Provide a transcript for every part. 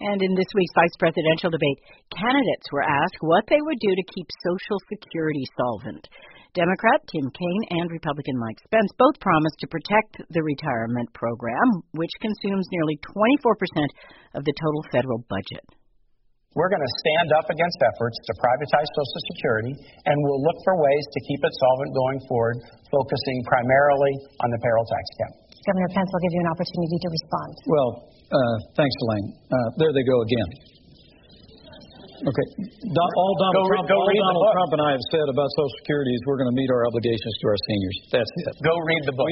And in this week's vice presidential debate, candidates were asked what they would do to keep Social Security solvent. Democrat Tim Kaine and Republican Mike Pence both promised to protect the retirement program, which consumes nearly 24% of the total federal budget. We're going to stand up against efforts to privatize Social Security, and we'll look for ways to keep it solvent going forward, focusing primarily on the payroll tax cap. Governor Pence will give you an opportunity to respond. Well, thanks, Elaine. There they go again. Okay. All Donald Trump and I have said about Social Security is we're going to meet our obligations to our seniors. That's it. Go read the book.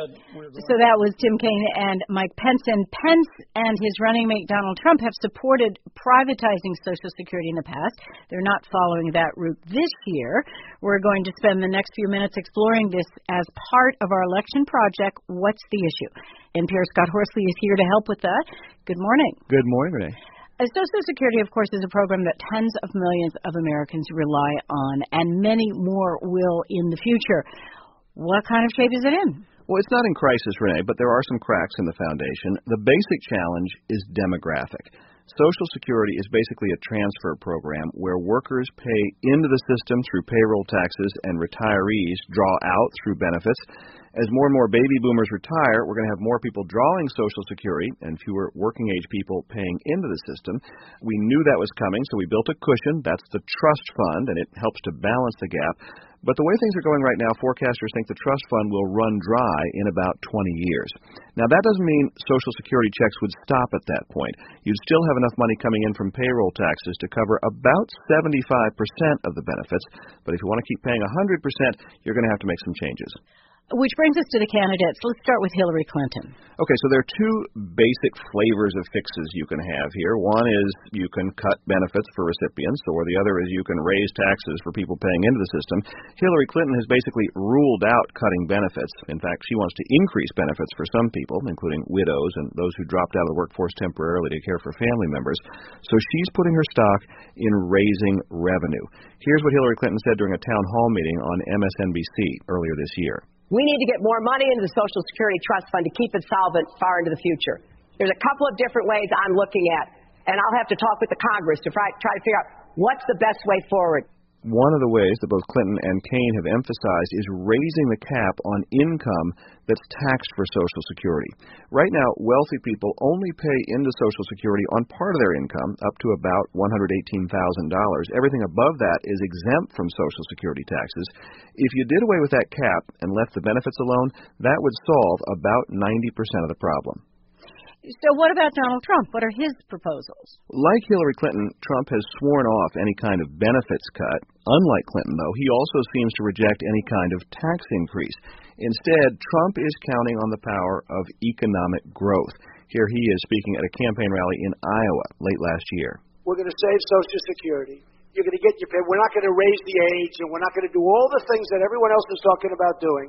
So that was Tim Kaine and Mike Pence. And Pence and his running mate Donald Trump have supported privatizing Social Security in the past. They're not following that route this year. We're going to spend the next few minutes exploring this as part of our election project, What's the Issue? NPR's Scott Horsley is here to help with that. Good morning. Good morning, Renee. Social Security, of course, is a program that tens of millions of Americans rely on, and many more will in the future. What kind of shape is it in? Well, it's not in crisis, Renee, but there are some cracks in the foundation. The basic challenge is demographic. Social Security is basically a transfer program where workers pay into the system through payroll taxes and retirees draw out through benefits. As more and more baby boomers retire, we're going to have more people drawing Social Security and fewer working-age people paying into the system. We knew that was coming, so we built a cushion. That's the trust fund, and it helps to balance the gap. But the way things are going right now, forecasters think the trust fund will run dry in about 20 years. Now, that doesn't mean Social Security checks would stop at that point. You'd still have enough money coming in from payroll taxes to cover about 75% of the benefits. But if you want to keep paying 100%, you're going to have to make some changes. Which brings us to the candidates. Let's start with Hillary Clinton. Okay, so there are two basic flavors of fixes you can have here. One is you can cut benefits for recipients, or the other is you can raise taxes for people paying into the system. Hillary Clinton has basically ruled out cutting benefits. In fact, she wants to increase benefits for some people, including widows and those who dropped out of the workforce temporarily to care for family members. So she's putting her stock in raising revenue. Here's what Hillary Clinton said during a town hall meeting on MSNBC earlier this year. We need to get more money into the Social Security Trust Fund to keep it solvent far into the future. There's a couple of different ways I'm looking at, and I'll have to talk with the Congress to try to figure out what's the best way forward. One of the ways that both Clinton and Kaine have emphasized is raising the cap on income that's taxed for Social Security. Right now, wealthy people only pay into Social Security on part of their income, up to about $118,000. Everything above that is exempt from Social Security taxes. If you did away with that cap and left the benefits alone, that would solve about 90% of the problem. So what about Donald Trump? What are his proposals? Like Hillary Clinton, Trump has sworn off any kind of benefits cut. Unlike Clinton, though, he also seems to reject any kind of tax increase. Instead, Trump is counting on the power of economic growth. Here he is speaking at a campaign rally in Iowa late last year. We're going to save Social Security. You're going to get your pay. We're not going to raise the age, and we're not going to do all the things that everyone else is talking about doing.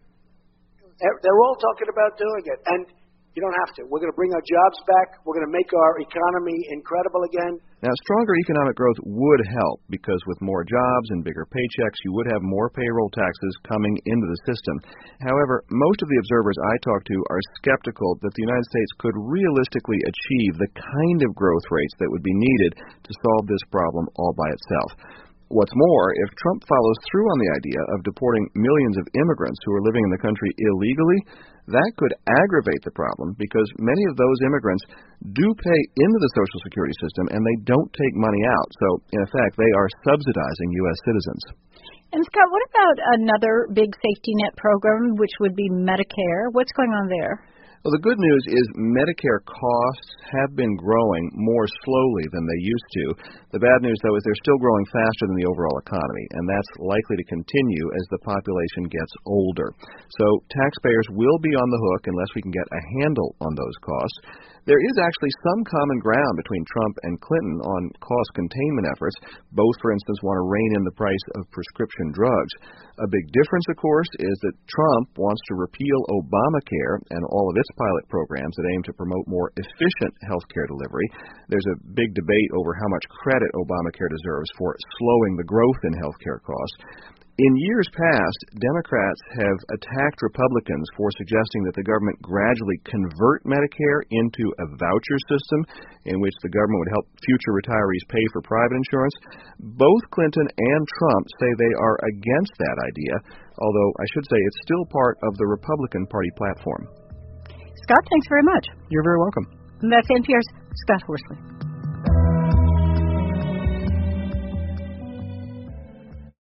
They're all talking about doing it. And you don't have to. We're going to bring our jobs back. We're going to make our economy incredible again. Now, stronger economic growth would help because with more jobs and bigger paychecks, you would have more payroll taxes coming into the system. However, most of the observers I talk to are skeptical that the United States could realistically achieve the kind of growth rates that would be needed to solve this problem all by itself. What's more, if Trump follows through on the idea of deporting millions of immigrants who are living in the country illegally, that could aggravate the problem because many of those immigrants do pay into the Social Security system and they don't take money out. So, in effect, they are subsidizing U.S. citizens. And, Scott, what about another big safety net program, which would be Medicare? What's going on there? Well, the good news is Medicare costs have been growing more slowly than they used to. The bad news, though, is they're still growing faster than the overall economy, and that's likely to continue as the population gets older. So taxpayers will be on the hook unless we can get a handle on those costs. There is actually some common ground between Trump and Clinton on cost containment efforts. Both, for instance, want to rein in the price of prescription drugs. A big difference, of course, is that Trump wants to repeal Obamacare and all of its pilot programs that aim to promote more efficient health care delivery. There's a big debate over how much credit Obamacare deserves for slowing the growth in health care costs. In years past, Democrats have attacked Republicans for suggesting that the government gradually convert Medicare into a voucher system in which the government would help future retirees pay for private insurance. Both Clinton and Trump say they are against that idea, although I should say it's still part of the Republican Party platform. Scott, thanks very much. You're very welcome. And that's NPR's Scott Horsley.